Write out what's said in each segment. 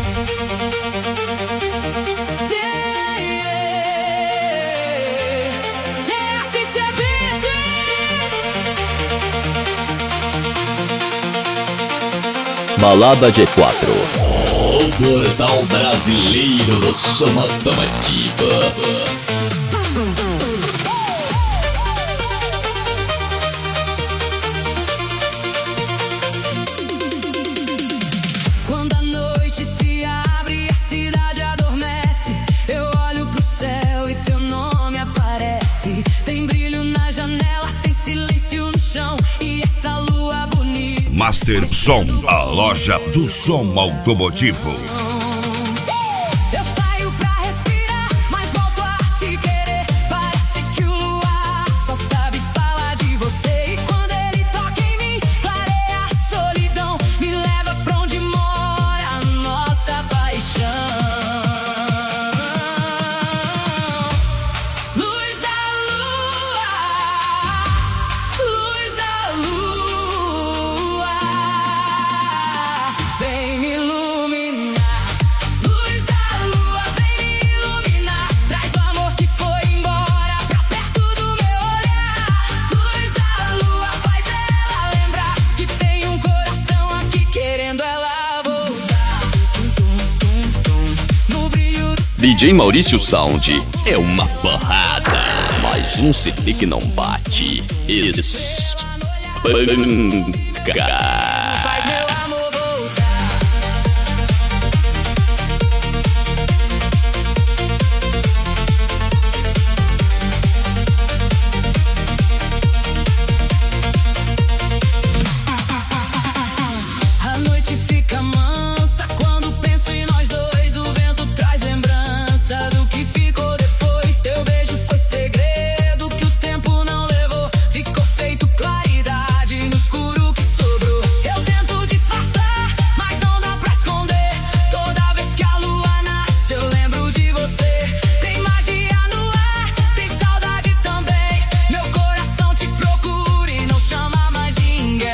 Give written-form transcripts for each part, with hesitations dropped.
Balada G4. O portal brasileiro do som automotivo. Quando a noite se abre e a cidade adormece, eu olho pro céu e teu nome aparece. Tem brilho na janela, tem silêncio no chão e essa lua bonita. Master Som, a loja do som automotivo. Eu saio pra respirar, mas volto a te querer. Parece que o luar só sabe falar de você. E quando ele toca em mim, clareia a solidão, me leva pra onde mora a nossa paixão. Luz da lua, luz da lua, vem me iluminar. Luz da lua, vem me iluminar. Traz o amor que foi embora pra perto do meu olhar. Luz da lua, faz ela lembrar que tem um coração aqui querendo ela voltar. No brilho do DJ Maurício Sound é uma porrada, mas um CD que não bate. faz meu amor voltar. A noite fica mansa quando penso em nós dois. O vento traz lembrança do que ficou depois. Teu beijo foi segredo que o tempo não levou. Ficou feito claridade no escuro que sobrou. Eu tento disfarçar, mas não dá pra esconder. Toda vez que a lua nasce eu lembro de você. Tem magia no ar, tem saudade também. Meu coração te procura e não chama mais ninguém.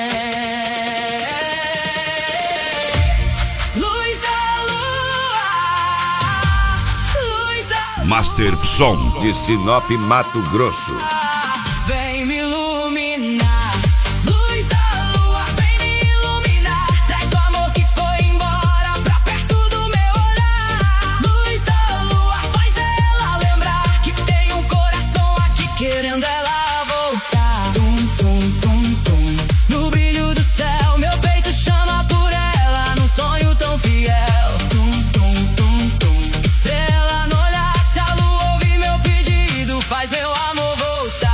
Luz da lua, luz da Master Som de Sinop, Mato Grosso. vem me iluminar. Luz da lua, vem me iluminar. Traz o amor que foi embora pra perto do meu olhar. Luz da lua, faz ela lembrar que tem um coração aqui querendo ela voltar. Tum, tum, tum, tum. No brilho do céu, meu peito chama por ela num sonho tão fiel. Tum, tum, tum, tum. Estrela no olhar, se a lua ouvir meu pedido, faz meu amor voltar.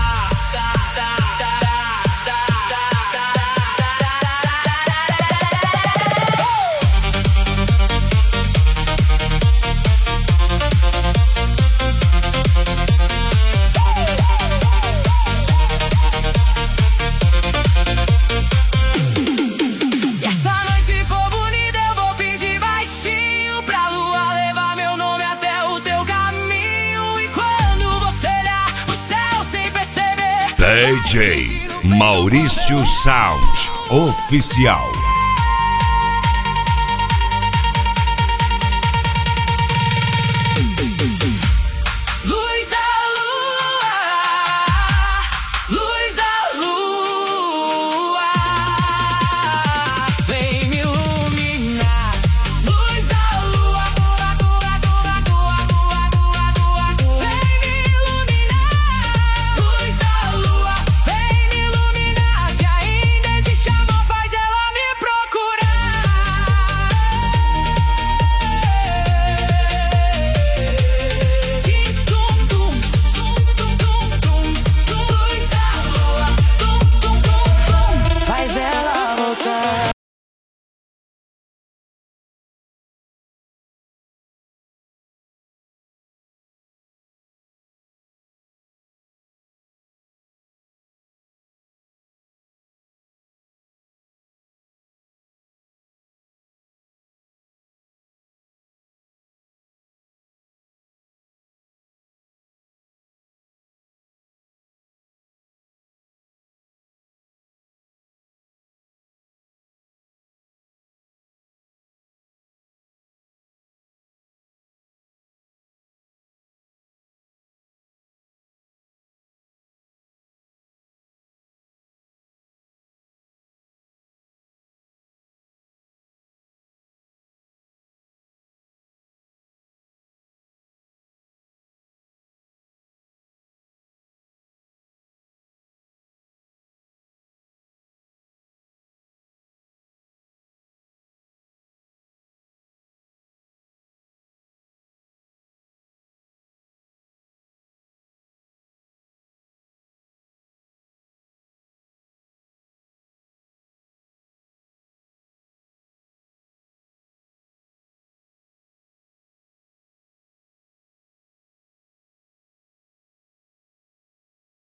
Se essa noite for bonita, eu vou pedir baixinho pra lua levar meu nome até o teu caminho. E quando você olhar pro céu sem perceber, DJ Maurício Sound Oficial.